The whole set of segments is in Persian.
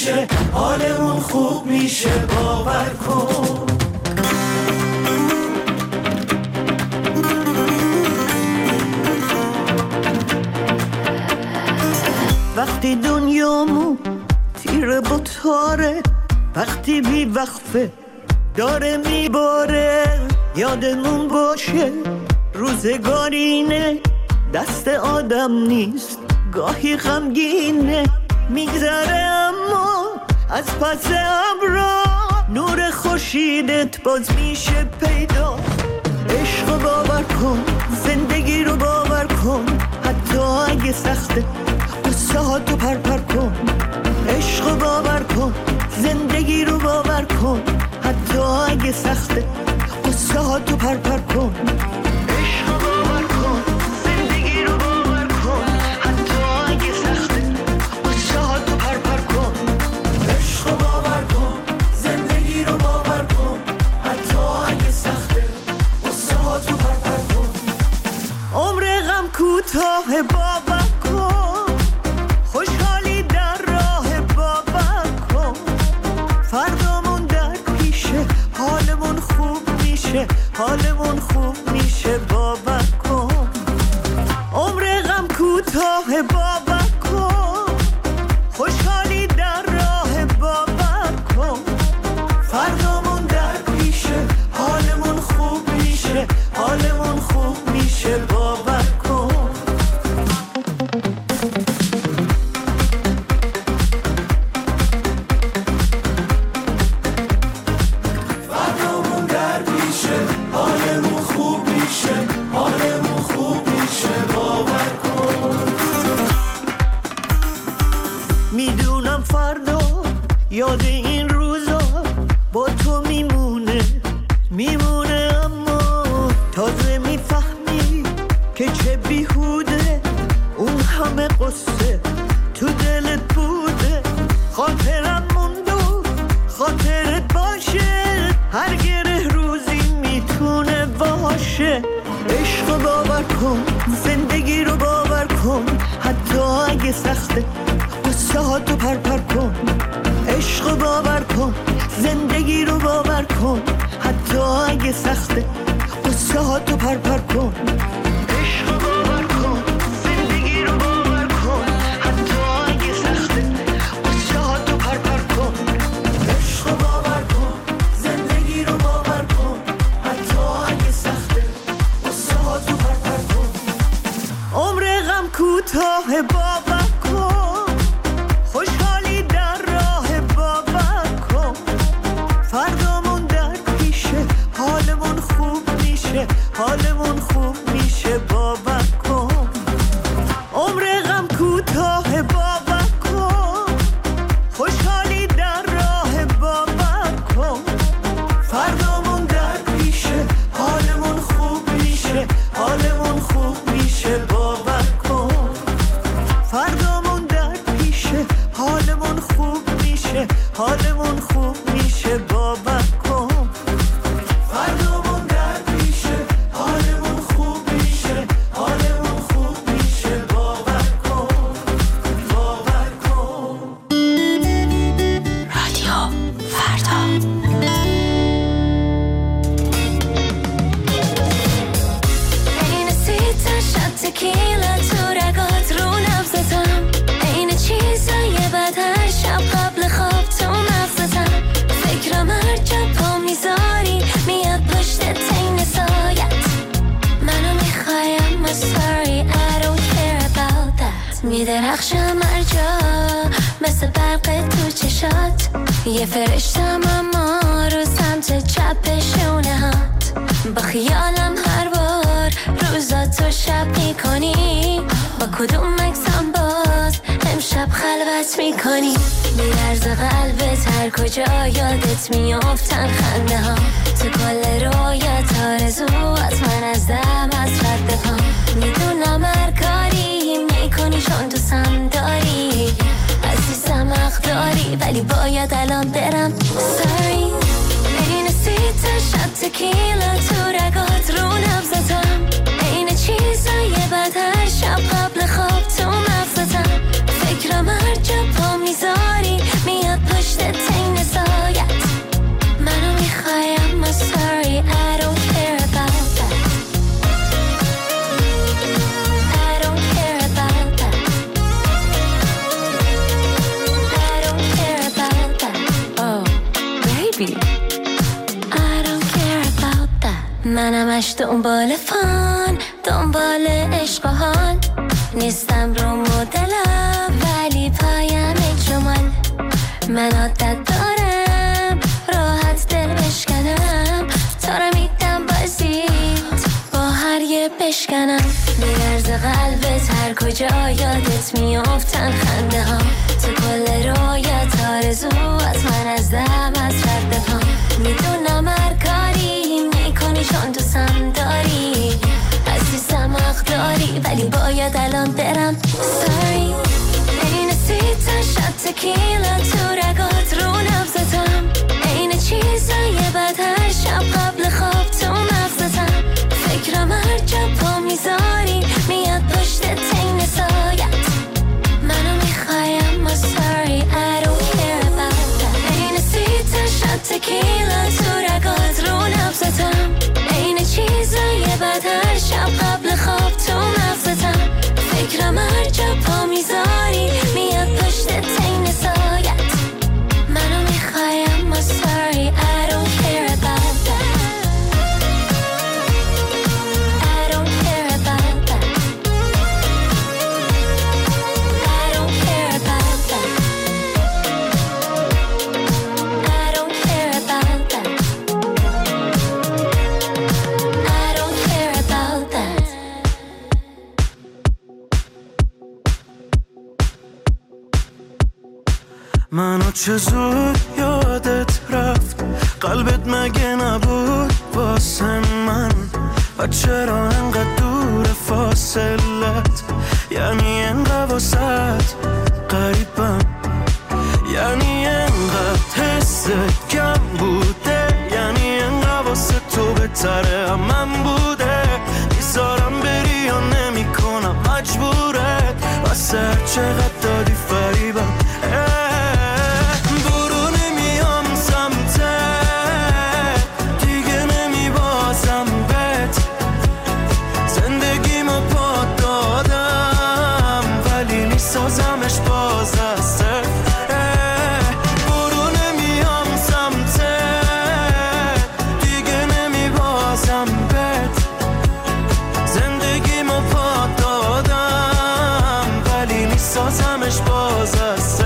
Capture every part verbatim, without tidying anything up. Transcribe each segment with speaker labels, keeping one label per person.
Speaker 1: میشه، حالمون خوب میشه، باور کن. وقتی دنیامون تیره با تاره، وقتی بی وقفه داره میباره، یادمون باشه روزگارینه، دست آدم نیست، گاهی غمگینه، میگذره اما از پس ابرا نور خورشیدت باز میشه پیدا. عشق رو باور کن، زندگی رو باور کن، حتی اگه سخته قصه ها تو پر پر کن. عشق رو باور کن، زندگی رو باور کن، حتی اگه سخته قصه ها تو پر پر کن. عشق رو باور کن، زندگی رو باور کن، حتی اگه سخته قصه ها تو پر پر کن. عشق رو باور کن، زندگی رو باور کن، حتی اگه سخته قصه ها تو پر پر کن. عمر غم کوتاه باور کن، خوشحالی در راه باور کن، فردامون در پیشه، حالمون خوب میشه، حالمون خوب میشه، باور کن. عمر غم کوتاه باور کن، خوشحالی در راه باور کن، فردامون در پیشه، حالمون خوب میشه، حالمون خوب میشه، باور کن. فردامون در پیشه، حالمون خوب میشه، حالمون خوب میشه، باور کن. میدونم فردا یاد این روزا با تو میمونه، میمونه، اما تازه میفهمی که چه بیهوده اون همه قصه تو دلت بوده. خاطرم موند و خاطرت باشه، هر گره روزی میتونه باشه. عشق رو باور کن، زندگی رو باور کن، حتی اگه سخته قصه ها تو پر پر کن. عشق رو باور کن، زندگی رو باور کن، حتی اگه سخته قصه ها تو پر پر کن. عشق رو باور کن، زندگی رو باور کن، حتی اگه سخته قصه ها تو پر پر کن. عشق رو باور کن، زندگی رو باور کن، حتی اگه سخته قصه ها تو پر پر کن. عمر غم کوتاه باور کن، خوشحالی در راه باور کن، فردامون در پیشه، حالمون خوب میشه، حالمون خوب میشه، باور کن. عمر غم کوتاه باور کن، خوشحالی در راه باور کن، فردامون در پیشه، حالمون خوب میشه، حالمون خوب میشه، باور کن. فردامون در پیشه، حالمون خوب میشه، حالمون خوب میشه، باور کن. فردامون در پیشه، حالمون خوب میشه، حالمون خوب میشه، باور کن، باور کن.
Speaker 2: رادیو فردا. این سیتا شد تکیلا تو رگات رو نبزتم، این چیزای بد هر شب قبل خواب تو مغزتم، فکرم هر جا پا میذاری میاد پشت تین سایت، منو میخوایم I'm sorry I don't care about that، میدرخشم هر جا مثل برق تو چشات، یه فرشتم اما رو سمت چپ شونه هات، با خیالم هر بار روزا تو شب میکنی، با کدوم مکسم باز امشب خلوت میکنی، میرز قلبت هر کجا یادت میافتن خنده ها، تو کل رویت آرزوات من از دم از رد پا، میدونم هر کاری میکنی چون دوستم داری، عزیزم حق داری ولی باید الان برم sorry. این سیتا شد تکیلا تو رگات رو نبزتم، این چیزای بد هر شب قبل خواب تو مغزتم، فکرم فکرم هر جا پا میذاری میاد پشت تین سایت منو میخوایم I'm sorry I don't care about that I don't care about that I don't care about that Oh baby I don't care about that منمش دنبال فان دنبال عشق و حال نیستم رو مدلم ولی پایم جمال من عادت دارم راحت دل بشکنم تا رو میدم بازیت با هر یه بشکنم میرز قلبت هر کجا یادت میافتن خنده ها تو کل رویت آرزو از من از دم از رد پا میدونم هر کاری میکنی چون دوستم داری عزیزم حق داری ولی باید الان برم Sorry این سی تا شات تکیلا تو رگات رو نبزتم این چیزای بد هر شب قبل خواب تو مغزتم فکرم هر جا پا میذاری میاد پشت تین سایت منو میخوایم I'm sorry I don't care about that این سی تا شات تکیلا تو رگات رو نبزتم این چیزای بد هر شب قبل خواب تو مغزتم فکرم هر جا پا میذاری میاد پشت تین سایت منو میخوایم I'm sorry I don't care about that I don't care about that I don't care about that I don't care about that I don't care about that
Speaker 1: منو چه زود یادت رفت قلبت مگه نبود واسه من و چرا انقدر دور فاصلت یعنی انقدر واسط قریبم یعنی انقدر حست کم بوده یعنی انقدر واسه تو بهتره من بوده میذارم بری یا نمی کنم مجبورت واسه هر چقدر دادی فریبم سازمش باز از برو نمیام سمته دیگه نمیبازم بهت زندگیمو پا دادم ولی میسازمش باز از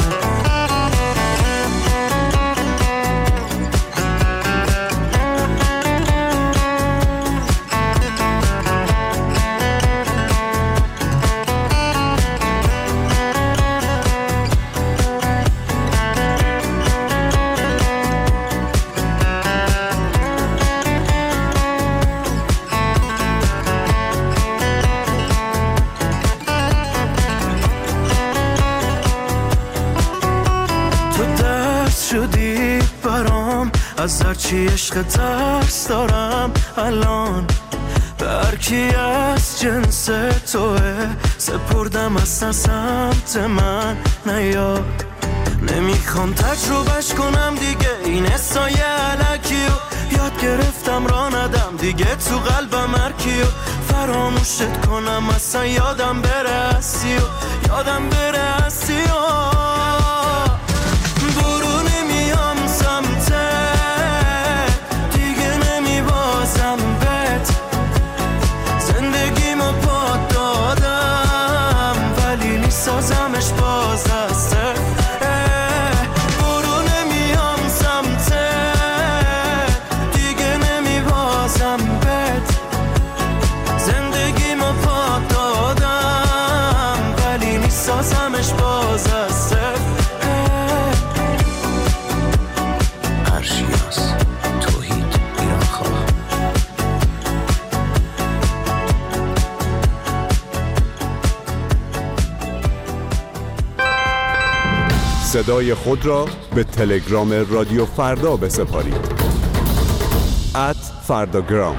Speaker 1: شدی برام از هرچی عشق ترس دارم الان به هرکی از جنس توه سپردم اصلا سمت من نیاد نمیخوام تجربهش کنم دیگه این حسای علکی و یاد گرفتم را ندم دیگه تو قلبم هرکی و فراموشت کنم اصلا یادم بره هستی و یادم بره هستی و سازمش باز است برو نمیام سمته دیگه نمیبازم بهت زندگیمو پا دادم ولی میسازمش باز است
Speaker 3: ارشیاس توحید ایران خواه
Speaker 4: صدای خود را به تلگرام رادیو فردا بسپارید ات فرداگرام.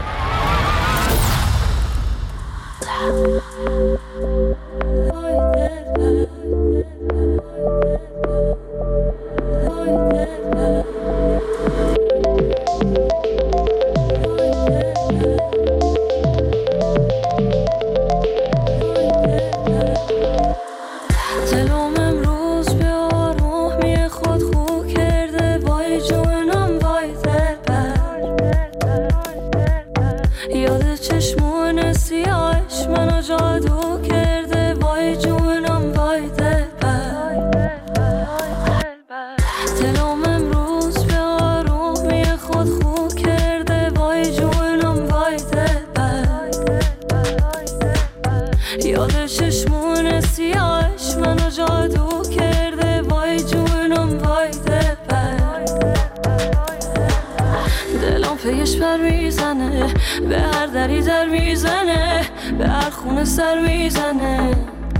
Speaker 2: پیش پر میزنه، به هر دری در میزنه، به هر خونه سر میزنه.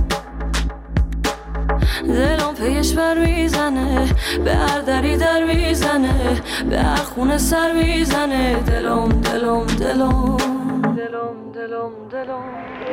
Speaker 2: دلم پیش پر میزنه، به هر دری در میزنه، به هر خونه سر میزنه. دلم دلم دلم دلم دلم دلم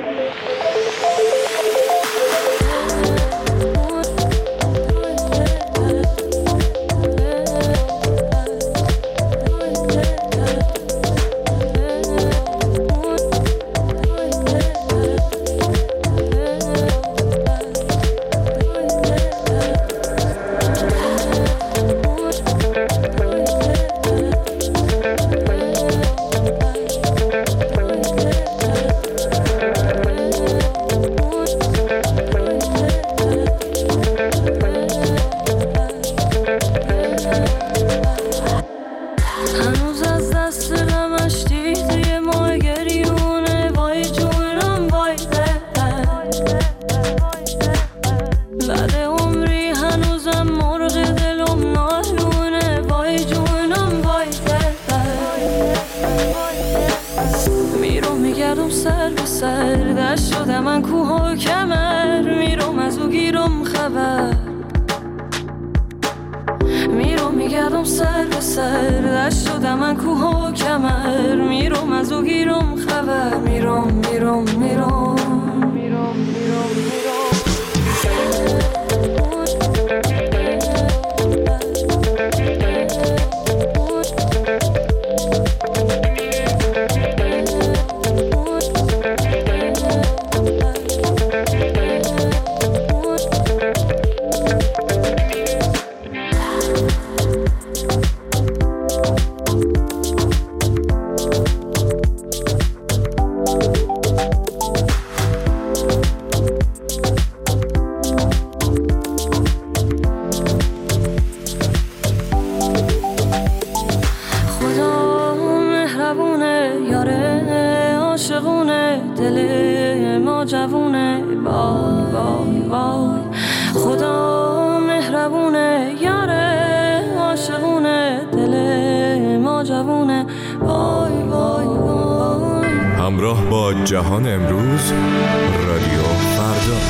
Speaker 5: همراه با جهان امروز رادیو فردا.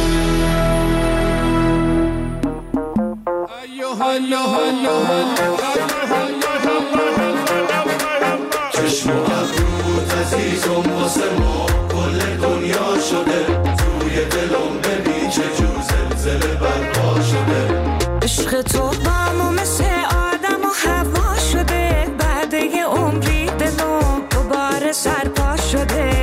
Speaker 6: چشم و ابرود عزیزم واسه ما کل دنیا شده، توی دلم ببین چه جور زلزله برپا شده.
Speaker 7: عشق تو با مثل آدم و هوا شده، بعد یه عمری دلم دوباره سرپا شده.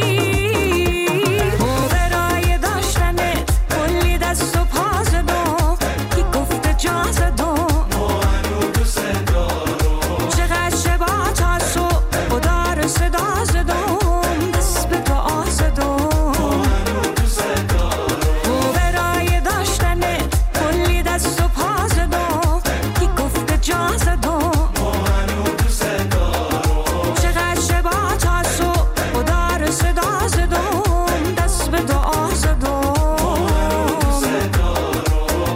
Speaker 7: برای داشتنه کلی دست و پا زدم، کی گفته جا زدم ما هنو دوست دارم. چقدر شبا تا صبح خدا رو صدا زدم، دست به دعا زدم ما هنو دوست دارم. برای داشتنه کلی دست و پا زدم، کی گفته جا زدم ما هنو دوست دارم. چقدر شبا تا صبح خدا رو صدا زدم، دست به دعا زدم ما هنو دوست دارم.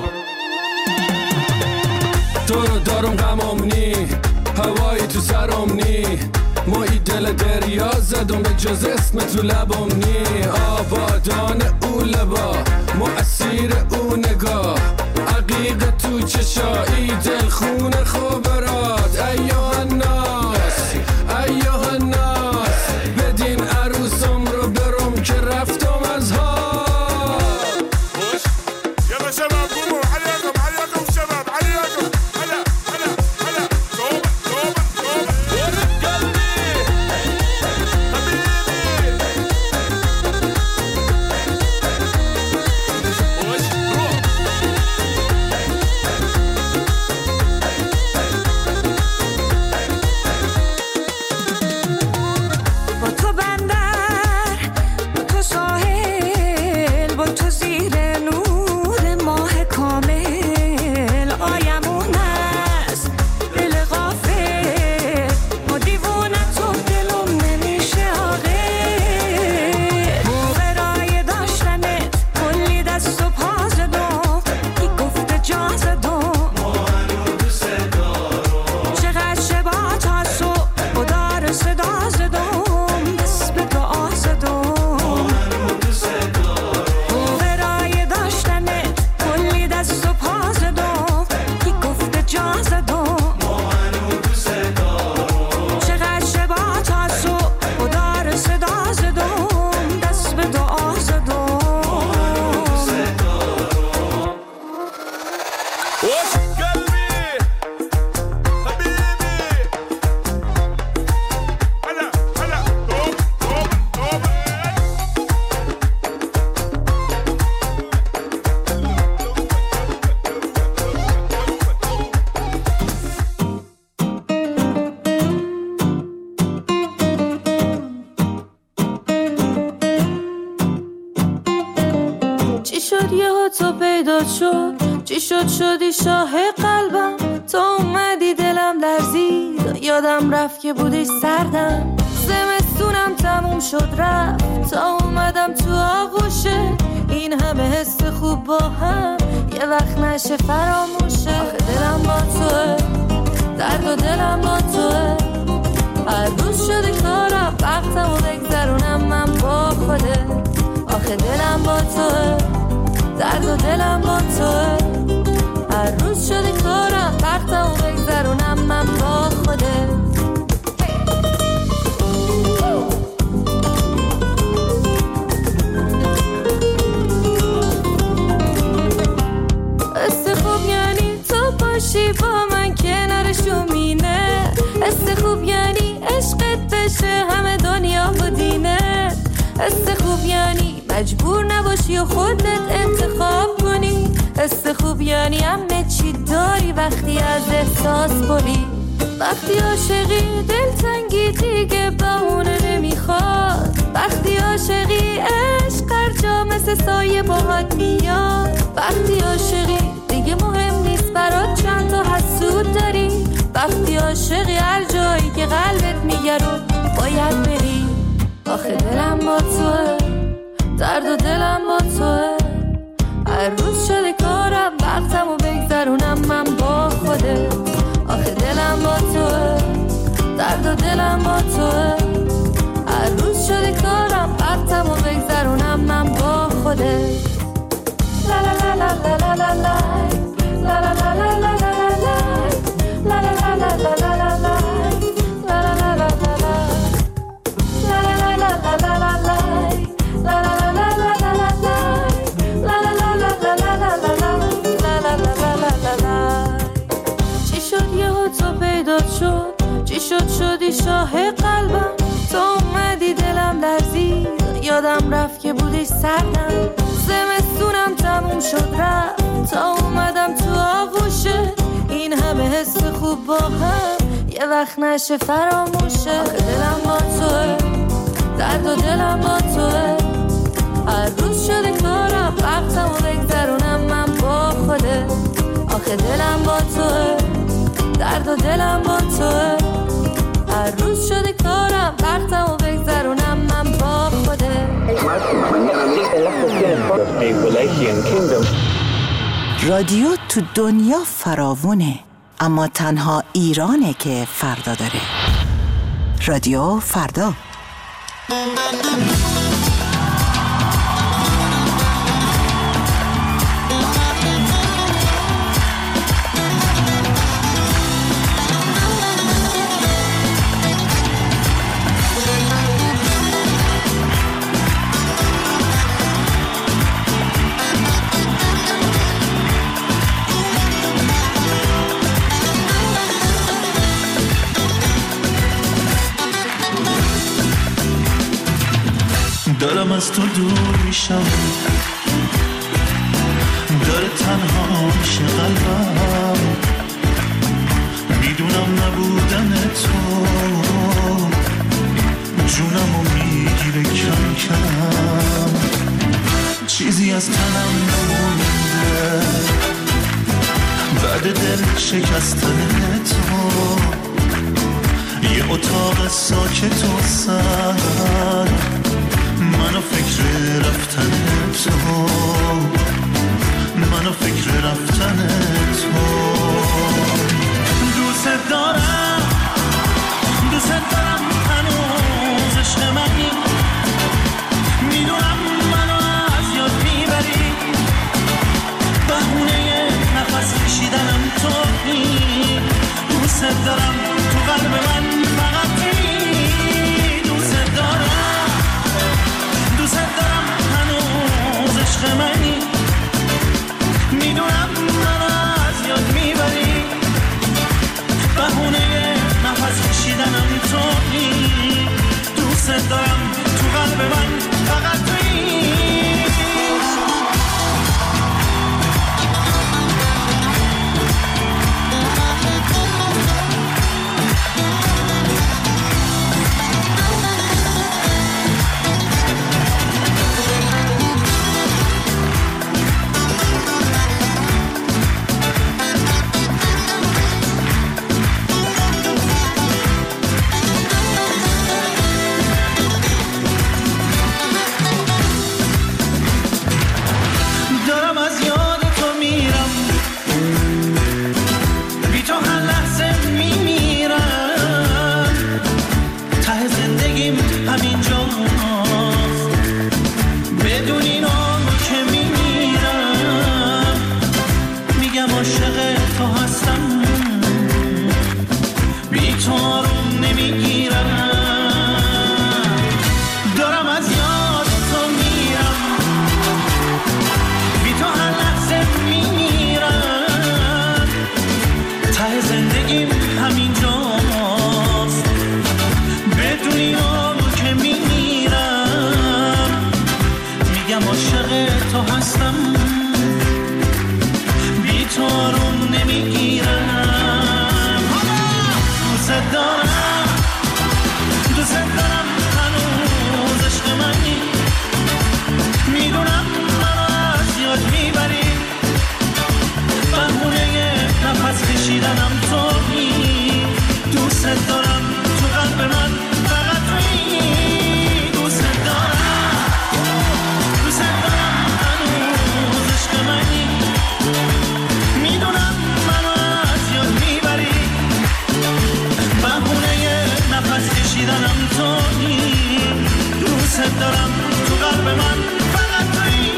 Speaker 8: تو رو دارم غمم نی، هوایی تو سرم نی، ما ای دل دریا زدم به جز اسم تو لبم نی. آبادان او لبا ما اسیر او نگاه، عقیق تو چشایی دل خون خوبرات. ایوه الناس ایوه الناس، بدین عروسم رو برم که رفتم از ها.
Speaker 9: يلا شباب قوموا عليكم عليكم شباب عليكم. هلا هلا هلا توبة توبة توبة ورد قلبي حبيبي. وش روح
Speaker 10: تو پیدا شد چی شد شدی شاه قلبم تو اومدی دلم لرزید یادم رفت که بودی سردم زمستونم تموم شد رفت تا اومدم تو آغوشه این همه حس خوب با هم یه وقت نشه فراموشه آخه دلم با توه درد و دلم با توه هر روز شده کارم وقتم و بگذرونم من با خوده آخه دلم با توه درد و دلم با توه هر روز شده کارم وقتم و بگذرونم من با خوده است خوب یعنی تو باشی با من کنار شومینه است خوب یعنی عشقت بشه همه دنیا و دینت است خوب یعنی مجبور نباشی و خودت انتخاب کنی است خوب یعنی همه چی داری وقتی از احساس بری وقتی عاشقی دلتنگی دیگه بهونه نمیخواد وقتی عاشقی عشق هر جا مثل سایه باهات میاد وقتی عاشقی دیگه مهم نیست برات چند تا حسود داری وقتی عاشقی هر جایی که قلبت میگه رو باید بری آخه دلم با توه درد و دلم با توه هر روز شده کارم وقتم و بگذرونم من با خوده آخه دلم با توه درد و دلم با توه هر روز شده کارم وقتم و بگذرونم من با خوده لا لا لا لا لا لا لا لا لا لا لا لا لا لا لا لا لا لا چی شد شدی شاه قلبم تو اومدی دلم لرزید یادم رفت که بودی سردم زمستونم تموم شد رفت تا اومدم تو آغوشه این همه حس خوب با هم یه وقت نشه فراموشه آخه دلم با توه درد و دلم با توه هر روز شده کارم وقتم و بگذرونم من با خوده آخه دلم با توه درد و دلم با توه هر روز شده کارم وقتم و بگذرونم من با خوده
Speaker 11: رادیو تو دنیا فراوونه اما تنها ایرانه که فردا داره رادیو فردا
Speaker 6: دارم از تو دور میشم داره تنها میشه قلبم میدونم نبودن تو جونمو میگیره کم کم چیزی از تنم نمونده بعد دل شکستن تو یه اتاق ساکت و سر منو فکر رفتن تو منو فکر رفتن تو دوست دارم دوست دارم هنوز عشق منی میدونم منو از یاد میبری بهونه نفس کشیدنم تویی دوست دارم تو قلب من فقط تویی دوست دارم دوست دارم هنوز عشق منی میدونم منو از یاد میبری بهونه نفس کشیدنم تویی دوست دارم تو قلب من فقط تویی دارم تو قلب من فقط تویی.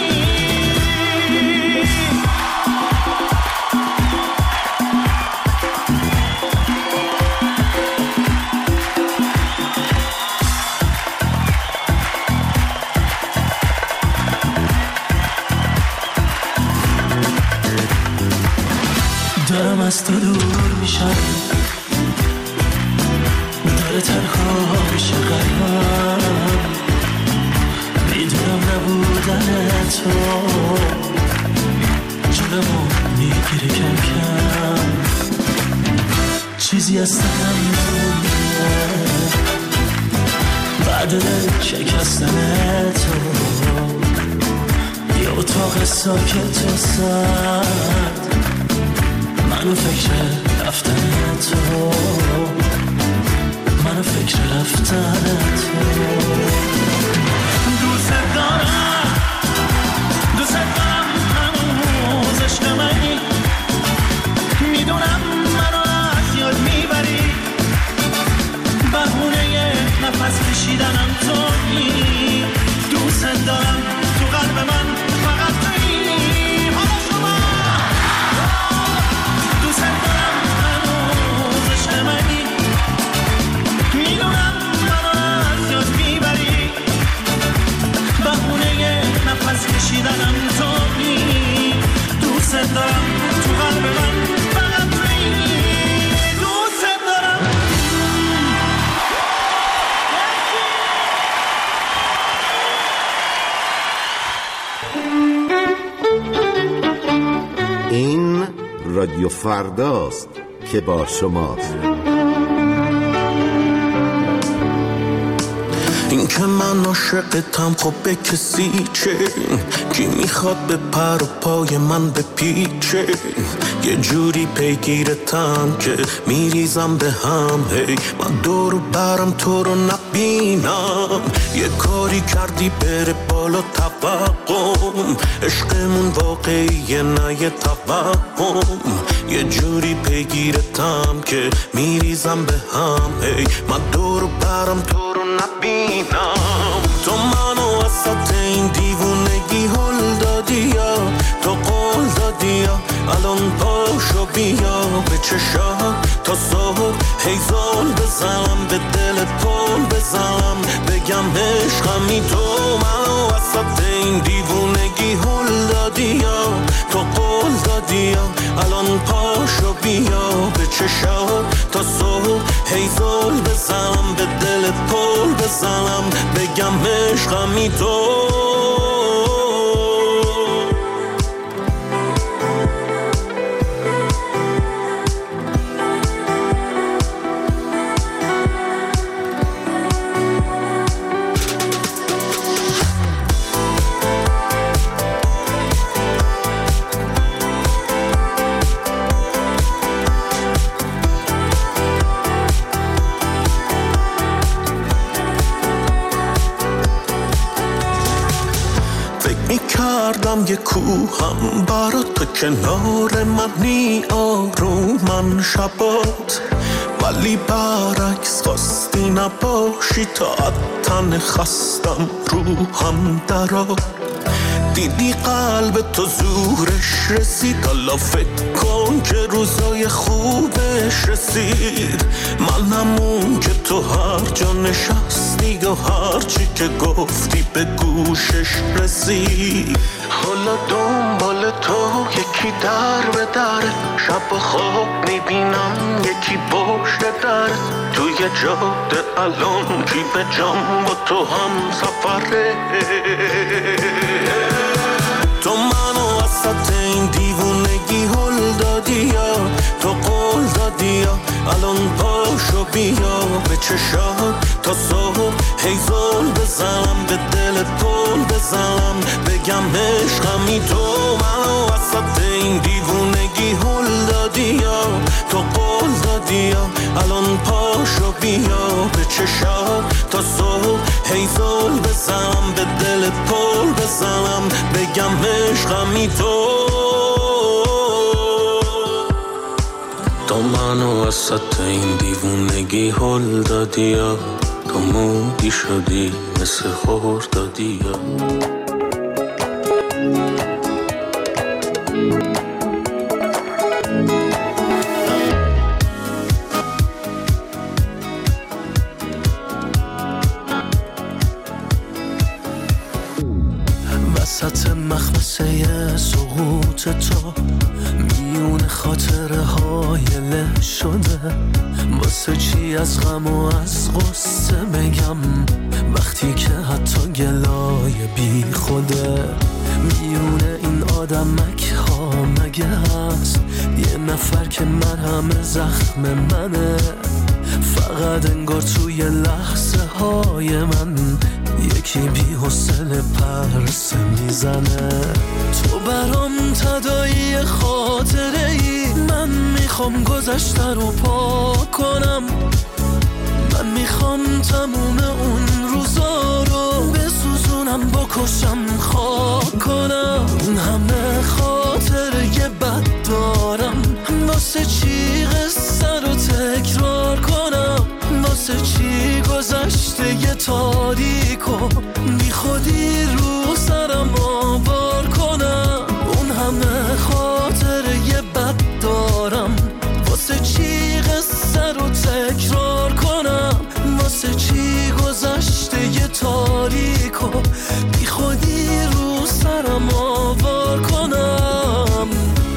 Speaker 6: دارم از تو دور میشم، داره تنها میشه قلبم، میدونم نبودن تو جونمو میگیره کم کم، چیزی از تنم نمونده بعد شکستن تو، یه اتاق ساکت و سرد، منو فکر رفتن تو، منو فکر رفتن تو. دوست دارم دوست دارم هنوز عشق منی، میدونم منو از یاد میبری، بهونه نفس کشیدنم تویی. دوست دارم تو قلب من فقط تویی. حالا شما دوست دارم هنوز عشق منی، میدونم منو از یاد میبری، بهونه نفس کشیدنم تویی. دوست دارم تو قلب من فقط تویی. دوست دارم.
Speaker 12: این رادیو فرداست که با شماست.
Speaker 6: این که من عاشقتم خب به کسی چه، کی میخواد به پر و پای من بپیچه، یه جوری پیگیرتم که میریزم به هم، هی من دور و برم تو رو نبینم، یه کاری کردی بره بالا توقعم، عشقمون واقعیه نه یه توهم، یه جوری پیگیرتم که میریزم به هم، هی من دور و برم تو رو نبینم. تو منو وسط این دیوونگی هل دادی یا تو قول دادی یا الان پاشو بیا به چشات تا صبح هیزال بزنم، به دلت پل بزنم، بگم عشقمی. تو منو وسط این دیوونگی هل دادی یا تو قول دادی یا الان پاشو بیا به چشات تا صبح هیزال بزنم، به دلت پل بزنم، بگم عشقمی. تو کردم یه کوهم برا تو کنار منی آرومن شبات، ولی برعکس خواستی نباشی تا تن خستم روحم درا، دیدی قلب تو زورش رسید، حالا فکر کن که روزای خوبش رسید، منم اون که تو هر جا نشستی و هر چی که گفتی به گوشش رسید، حالا دنبال تو یکی در به در، شب و خواب میبینم یکی پشت در، توی جاده الان کی به جام با تو هم سفره. تو منو وسط این دیوونگی هل دادی یا تو قول دادی یا الان پاشو بیا به چشات تا صبح هیزال بزنم، به دلت پل بزنم، بگم عشقمی. تو منو وسط این دیوونگی هل دادی یا تو قول دادی یا الان پاشو بیا به چشات تا صبح هیزال بزنم، به دلت پل بزنم، بگم عشقمی. تو تو منو وسط این دیوونگی هل دادی یا تو مودی شدی مثل خردادی
Speaker 13: وسط مخمسه سقوط تو میون خاطره های له شده واسه چی از غم و از غصه بگم وقتی که حتی گلای بی خوده میون این آدمک ها مگه هست یه نفر که مرهم زخم منه فقط انگار توی لحظه های من یکی بی حوصله پرسه میزنه تو برام تداعی خاطره ای من میخوام گذشته رو پاک کنم من میخوام تموم اون روزا رو بسوزونم بکشم خاک کنم همه خاطره بد دارم واسه چی قصه رو تکرار کنم واسه چی گذشته یه تاریک و بی خودی رو سرم آوار کنم اون همه خاطره یه بد دارم واسه چی قصه رو تکرار کنم واسه چی گذشته یه تاریک و بی خودی رو سرم آوار کنم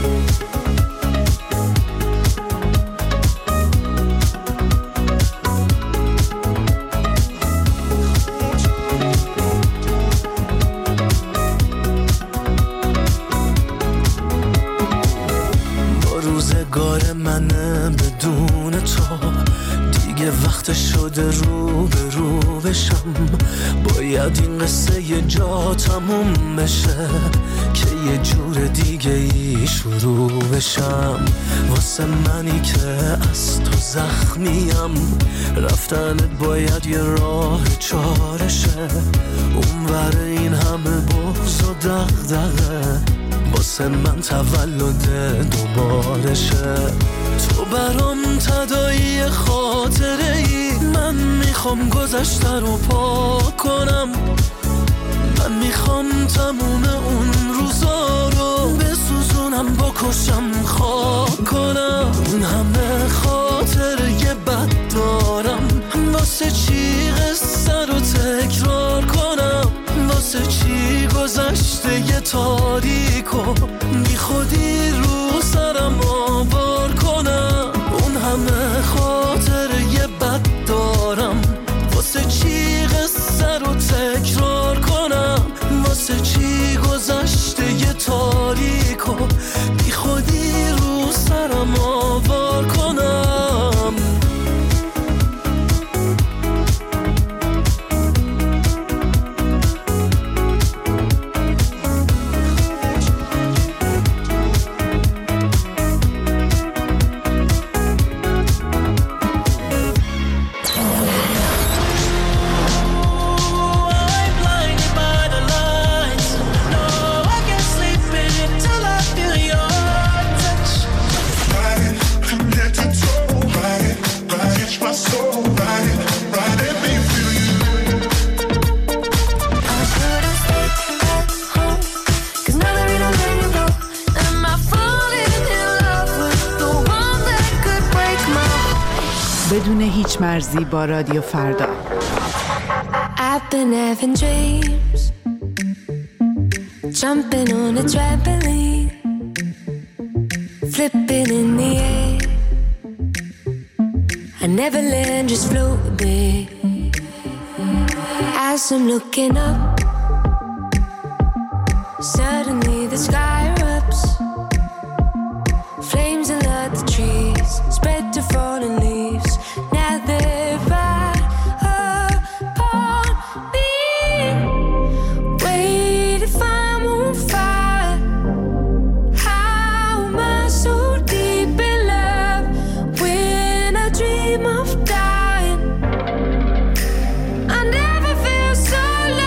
Speaker 13: روزگار منه بدون تو دیگه وقت شده رو به رو بشم باید این قصه یه جا تموم بشه که یه جور دیگه ای شروع بشم واسه منی که از تو زخمیم رفتنت باید یه راه چارشه اونور این همه بغض و دغدغه واسه من تولد دوبارشه تو برام تداعی خاطره ای من میخوام گذشته رو پاک کنم من میخوام تموم اون روزا رو بسوزونم بکشم خاک کنم همه خاطره بد دارم واسه چی قصه رو تکرار کنم واسه چی گذشته یه تاریک و بی خودی رو سرم آوار کنم اون همه خاطره بد دارم واسه چی قصه رو تکرار کنم واسه چی گذشته یه تاریک و بی خودی رو سرم آوار کنم
Speaker 11: بدون هیچ مرزی با رادیو فردا.
Speaker 2: I've been having dreams, jumping on a trampoline, flipping in the air. I never land, just floating. As I'm looking up, suddenly the sky erupts. Flames alert the trees, spread to fallen leaves. Now they're right upon me. Wait if I'm on fire. How am I so deep in love when I dream of dying? I never feel so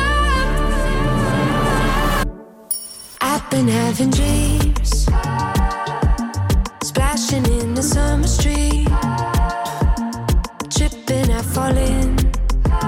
Speaker 2: loved. I've been having dreams, splashing in the summer street, tripping, I fall in.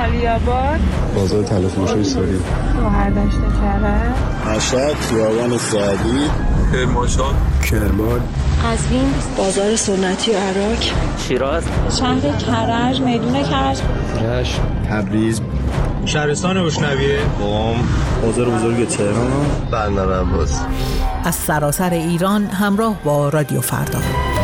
Speaker 14: مالیاباد،
Speaker 15: بازار تلفروشی ساری،
Speaker 14: شوهردشت کرج،
Speaker 15: مشهد، خیابان سعدی،
Speaker 16: کرمانشاه،
Speaker 15: کرمان،
Speaker 17: قزوین، بازار سنتی عراق،
Speaker 18: شیراز،
Speaker 14: شهر کرج، میدون کرج،
Speaker 15: رشت، تبریز،
Speaker 19: شهرستان بشنویه،
Speaker 15: قم، بازار بزرگ تهران،
Speaker 12: بندر عباس.
Speaker 20: از سراسر ایران همراه با رادیو فردا.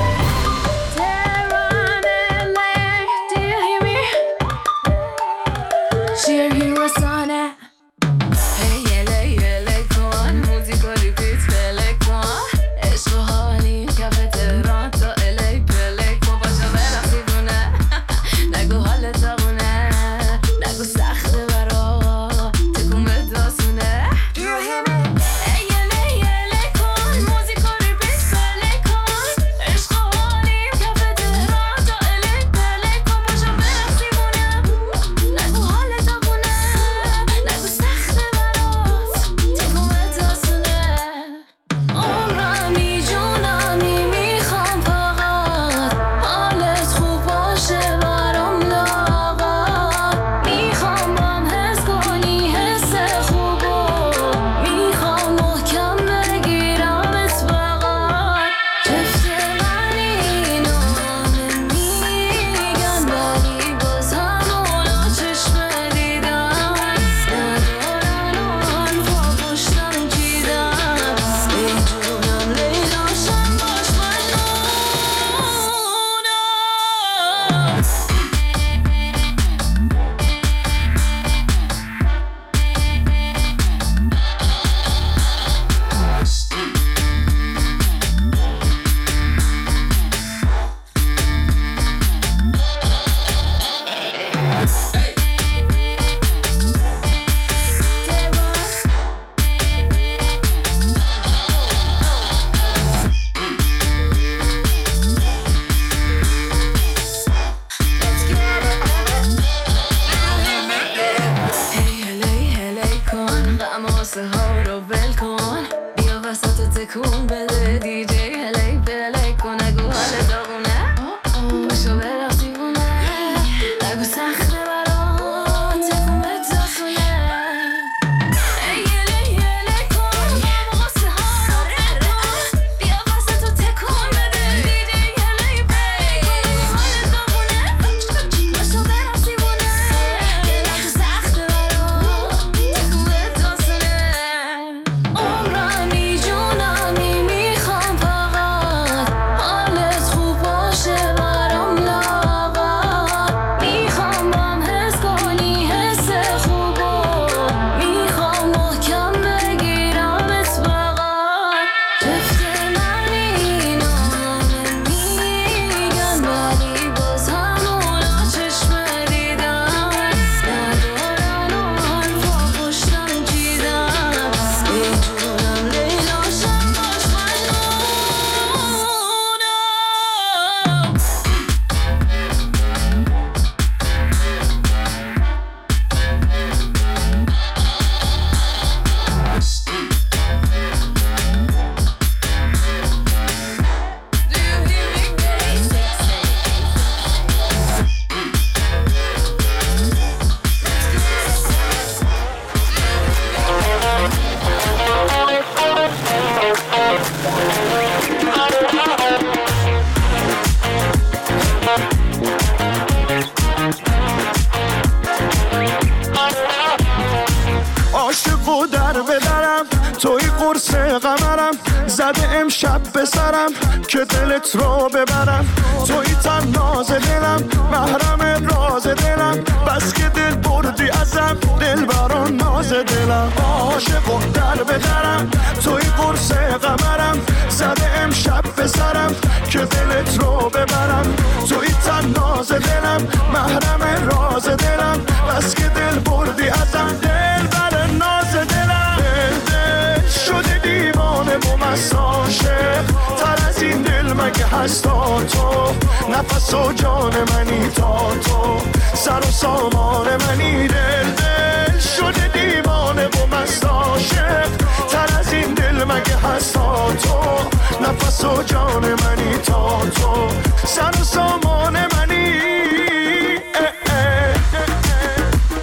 Speaker 6: که دلت رو ببرم، توی تن ناز دلم، محرم راز دلم، بس که دل بردی ازم، دل بران ناز دلم، عاشق و در بدرم، توی قرص قمرم، زده امشب به سرم که دلت رو ببرم، توی تن ناز دلم، محرم راز دلم، بس که دل بردی ازم، دل بر ناز دلم، دل دل شده دیوانه و مست عاشق، تر از این دل مگه هستا تو، نفس و جان منی تا تو، سر و سامان منی، دل دل شده دیوانه و مست عاشق، تر از این دل مگه هستا تو، نفس و جان منی تا تو، سر و سامان منی. اه اه اه اه.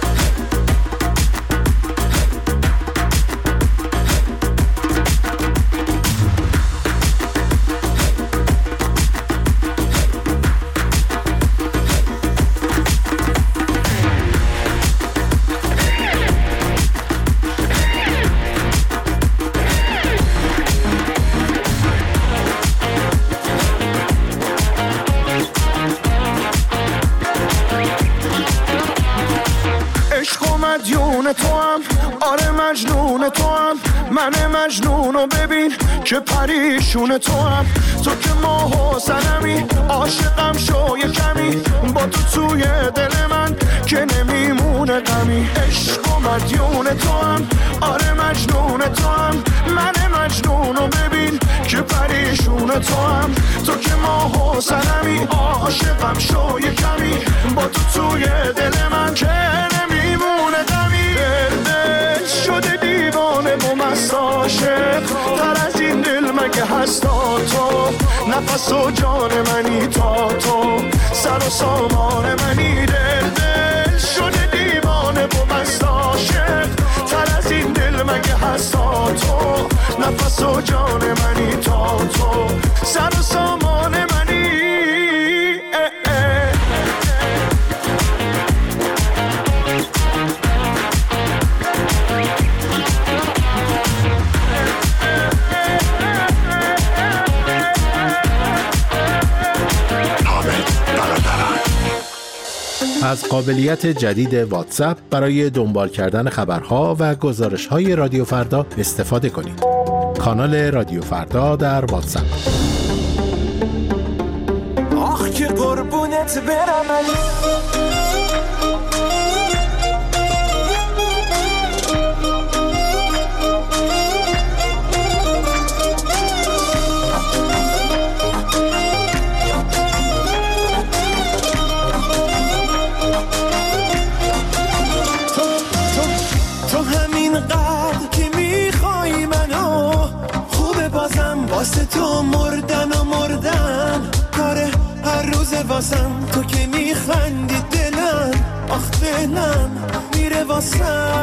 Speaker 16: مجنون تو هم، آره مجنون تو هم، من مجنونو ببین که پریشون تو هم. تو که ماه و سنمی، عاشقم شو یه کمی، با تو توی دل من که نمیمونه غمی. عشق و مدیون تو هم، آره مجنون تو هم، من مجنونو ببین که پریشون تو هم. تو که ماه و سنمی، عاشقم شو یه کمی، با تو توی دل من که نمیمونه غمی. دل دل شده دیوانه و مست عاشق، تر از این دل مگه هستا تو؟ نفس و جان منی تا تو، سر و سامان منی. دل دل شده دیوانه و مست عاشق، تر از این دل مگه هستا تو؟ نفس و جان منی تا تو، سر و سامان منی. اه اه.
Speaker 18: از قابلیت جدید واتساپ برای دنبال کردن خبرها و گزارش‌های رادیو فردا استفاده کنید. کانال رادیو فردا در واتساپ.
Speaker 1: آخ که قربونت برم واسه تو مردن و مردن کاره هر روز واسم. تو که میخندی دلم آخ دلم میره واسد.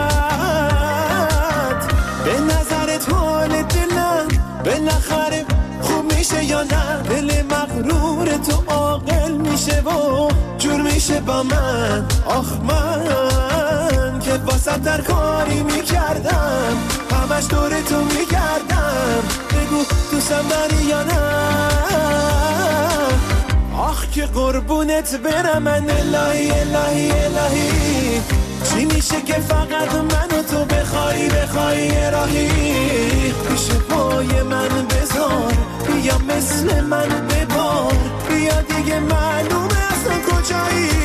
Speaker 1: به نظرت حال دلم بالاخره خوب میشه یا نه؟ دل مغرور تو عاقل میشه و جور میشه با من. آخ من که واسه در کاری میکردم، همش دور تو میگردم. بگو دوستم داری یا نه؟ آخ که قربونت برم من. الهی الهی الهی چی میشه که فقط من و تو بخوای بخوای راهی؟ پیش پای من بذار، بیا مثل من ببار، بیا دیگه معلومه اصلا کجایی.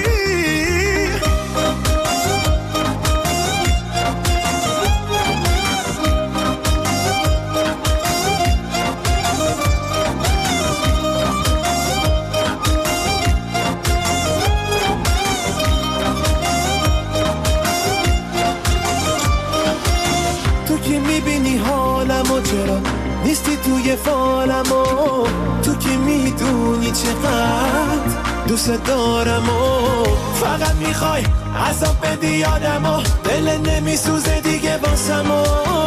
Speaker 1: میبینی حالمو چرا نیستی توی فالمو؟ تو که میدونی چقدر دوست دارمو، فقط میخوای عذاب بدی یادمو، دل نمیسوزه دیگه واسمو.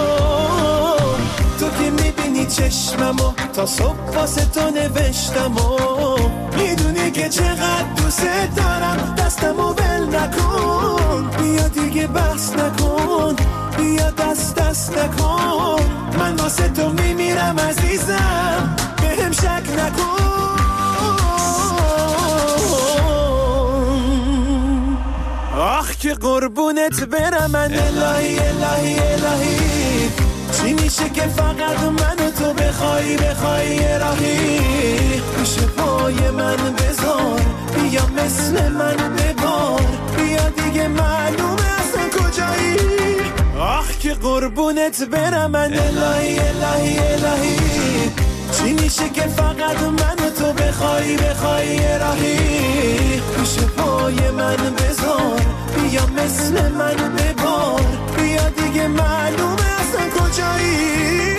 Speaker 1: تو که میبینی چشممو تا صبح واسه تو نوشتمو، میدونی که چقدر دوست دارم، دستمو ول نکن، بیا دیگه بحث نکن، بیا دست دست نکن. من واسه تو میمیرم عزیزم، بهم شک نکن. آخ که قربونت برم من. الهی الهی الهی چی میشه که فقط من و تو بخوای بخوای راهی؟ پیش پای من بذار، بیا مثل من ببار، بیا دیگه معلومه اصلا کجایی. آخ که قربونت برم من. الهی الهی الهی چی میشه که فقط من و تو بخوای بخوای راهی؟ پیش پای من بذار، بیا مثل من ببار، بیا دیگه معلومه اصلا کجایی.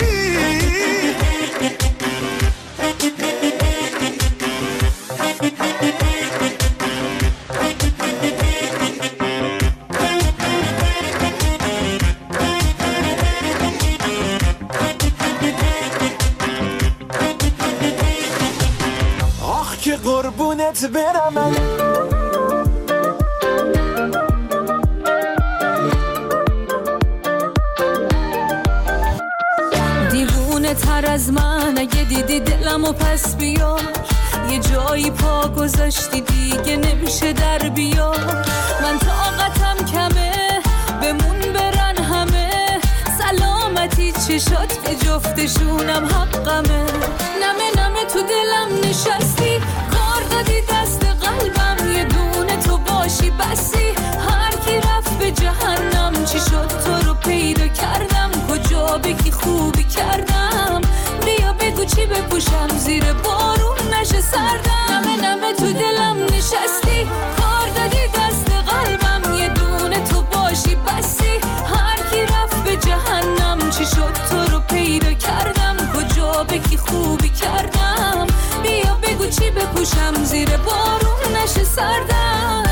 Speaker 1: آخ که قربونت برم من.
Speaker 10: دیوونه تر از من اگه دیدی دلمو پس بیار، یه جایی پا گذاشتی دیگه نمیشه در بیار. من طاقتم کمه بمون برن همه، سلامتی چشات به جفتشونم حقمه. نمه نمه تو دلم نشستی، کار دادی دست قلبم، یه دونه تو باشی بسی. هر کی رفت به جهنم، چی شد تو رو پیدا کردم، کجا بگی خوبی کردم. بیا بگو چی بپوشم زیر بارون نشه سردم. نمه نمه تو دلم نشستی، کار دادی دست قلبم، یه دونه تو باشی بسی. هر کی رفت به جهنم، چی شد تو رو پیدا کردم، کجا بگی خوبی کردم. بیا بگو چی بپوشم زیر بارون نشه سردم.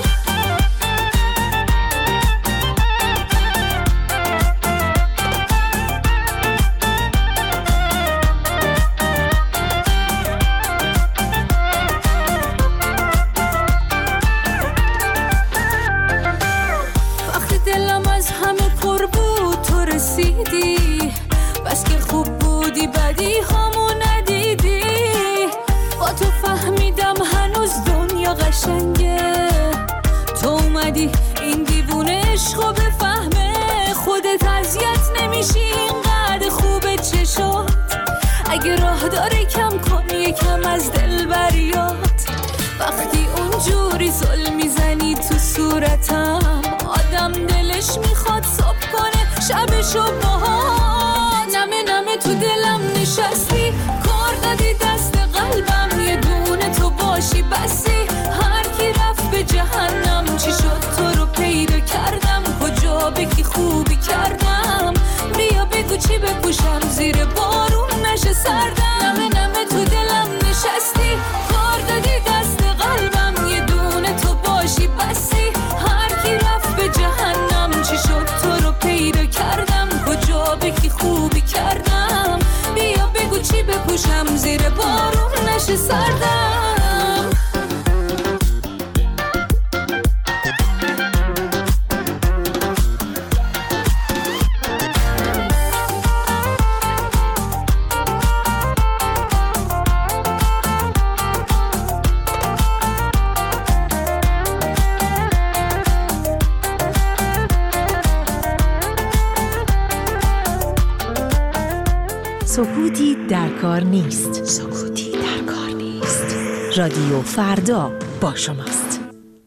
Speaker 10: بس که خوب بودی بدی همو ندیدی، با تو فهمیدم هنوز دنیا قشنگه. تو اومدی این دیوونه عشقو بفهمه، خودت اذیت نمیشی اینقدر خوبه چشات. اگه راه داره کم کن یکم از دل بریات. وقتی اونجوری ظلم میزنی تو صورتم، آدم دلش میخواد صبح کنه شبشو باهات. نمه نمه تو دلم نشستی، کار دادی دست قلبم، یه دونه تو باشی بسی. هر کی رفت به جهنم، چی شد تو رو پیدا کردم، کجا بگی خوبی کردم. بیا بگو چی بپوشم زیر بارون نشه سردم. نمه نمه تو دلم نشستی، کار دادی دست قلبم، یه دونه تو باشی بسی. هر کی رفت به جهنم، چی شد تو رو پیدا کردم، کجا بگی خوبی کردم. بیا بگو چی بپوشم زیر بارون نشه سردم.
Speaker 11: سکوتی در کار نیست. سکوتی در کار نیست. رادیو فردا با شماست.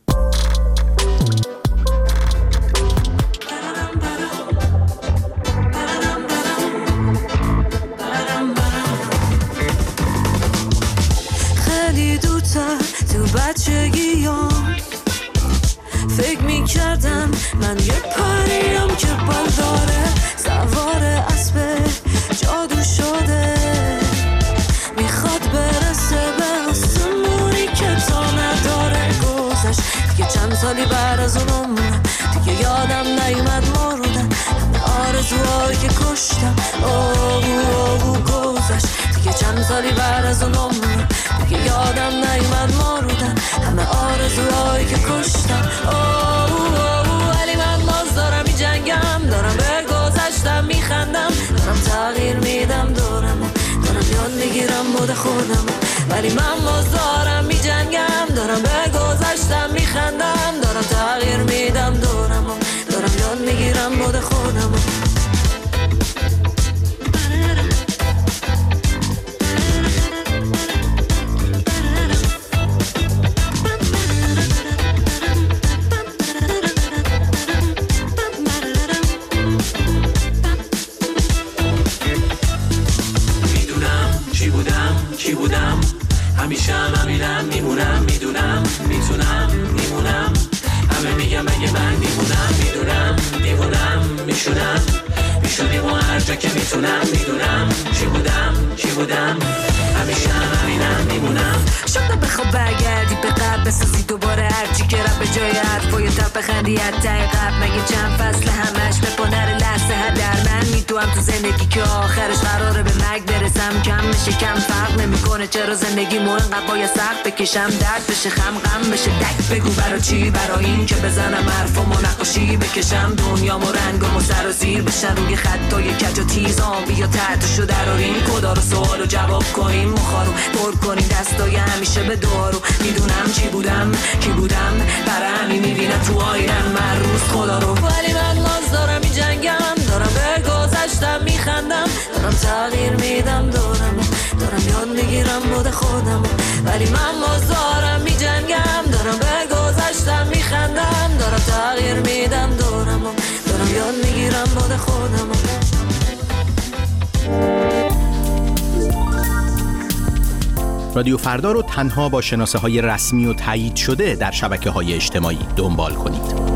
Speaker 7: خیلی دورتر تو بچگیام فکر میکردم من یه پریم که بال داره، سوار اسب جادو شده، میخواد برسه به آسمونی که تا نداره. گذشت دیگه چند سالی بعد از اون عمرم، دیگه یادم نیومد مردن همه آرزوهایی که کشتم. اوه اوه گذشت دیگه چند سالی بعد از اون عمرم، دیگه یادم نیومد مردن همه آرزوهایی که کشتم. اوه اوه ولی من باز دارم می جنگم، دارم به گذشتم میخندم، دارم تغییر میدم دورم، دارم یاد میگیرم بود خودم. ولی من باز دارم می جنگم، دارم به گذشتم میخندم، دارم تغییر میدم دورم، دارم یاد میگیرم بود خودم.
Speaker 6: همیشه هم همینم میمونم، میدونم میتونم میمونم. همه میگم اگه من میمونم، میدونم دیوونم میشونم، میشونیم و هر جا که میتونم. میدونم چی بودم چی بودم، همیشه هم همینم میمونم.
Speaker 7: شاید بخواب برگردی به قبل، بسازی دوباره هرچی که رب به جای حرفای تب بخندی حتی قبل. مگه چند فصل همش بپنر لحظه هدر من میتوام تو زندگی که آخرش قراره به مرگ برسم. کم میشه کم فرق نمیکنه، چرا زندگی مو انقدر باید سخت بکشم، درد بشه خم غم بشه دک. بگو برای چی؟ برای این که بزنم حرفامو نقاشی بکشم، دنیامو رنگامو سر و زیر بشن روی خطای کج و تیز. آبی یا تحتشو دراریم، کدا رو سوالو جواب کنیم، مخارو پر کنیم دستای همیشه به دارو. میدونم چی بودم کی بودم، برای همین میبینم تو آینم من روز خدا رو. ولی من
Speaker 10: میجنگم، دارم به گذشتم میخندم، دارم تغییر میدم دورم، دارم یاد میگیرم بود خودم، ولی من باز دارم میجنگم، دارم به گذشتم میخندم، دارم تغییر میدم دورم، دارم یاد میگیرم بود خودم.
Speaker 21: رادیو فردا رو تنها با شناسه های رسمی و تایید شده در شبکه های اجتماعی دنبال کنید.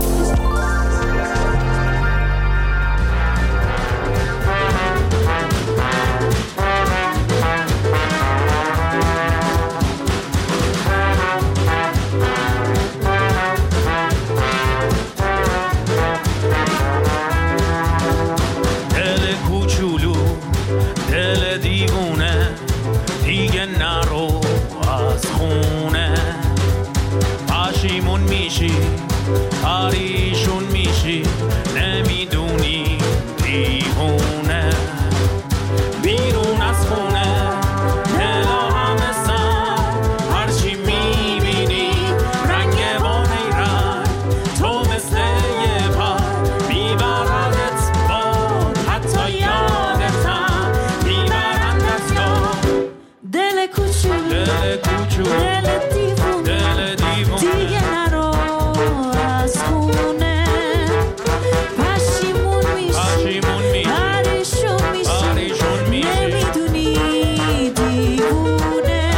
Speaker 22: پریشون میشی نمیدونی دیوونه بیرون از خونه دلا همه سر هرچی میبینی رنگ بانه رنگ تو مثل یه پر میبردت باد حتی یادتم میبرندت یاد
Speaker 10: دل کوچولو
Speaker 22: دل کوچولو
Speaker 10: دل دیوونه
Speaker 22: دل دیوونه
Speaker 10: دیگه نرو از خونه پشیمون میشی پریشون میشی نمیدونی دیوونه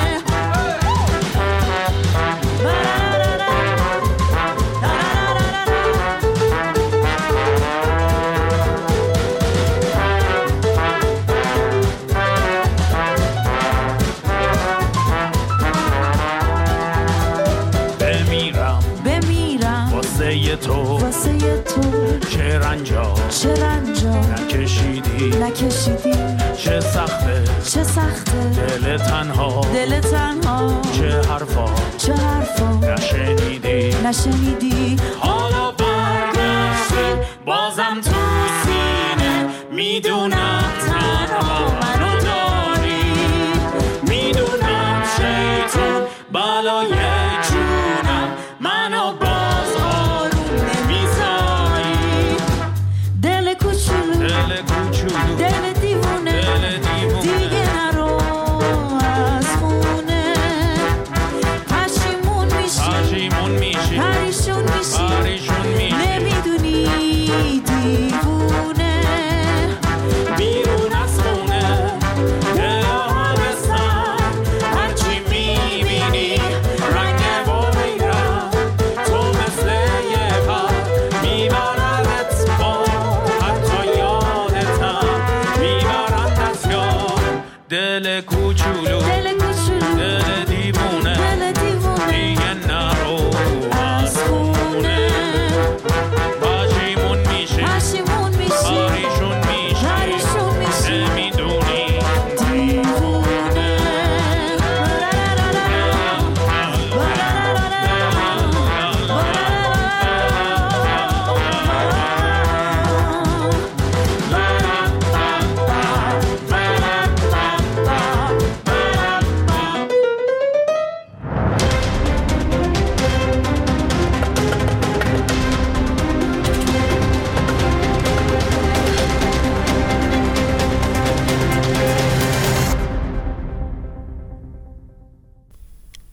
Speaker 22: واسه تو
Speaker 10: واسه تو
Speaker 22: چه رنجا
Speaker 10: چه رنجا
Speaker 22: نکشیدی
Speaker 10: نکشیدی
Speaker 22: چه سخته
Speaker 10: چه سخته
Speaker 22: دل تنها
Speaker 10: دل تنها
Speaker 22: چه حرفا
Speaker 10: چه حرفا
Speaker 22: نشنیدی
Speaker 10: نشنیدی
Speaker 22: حالا برگشتی بازم تو سینه میدونم تنها منو داری میدونم شیطون بالای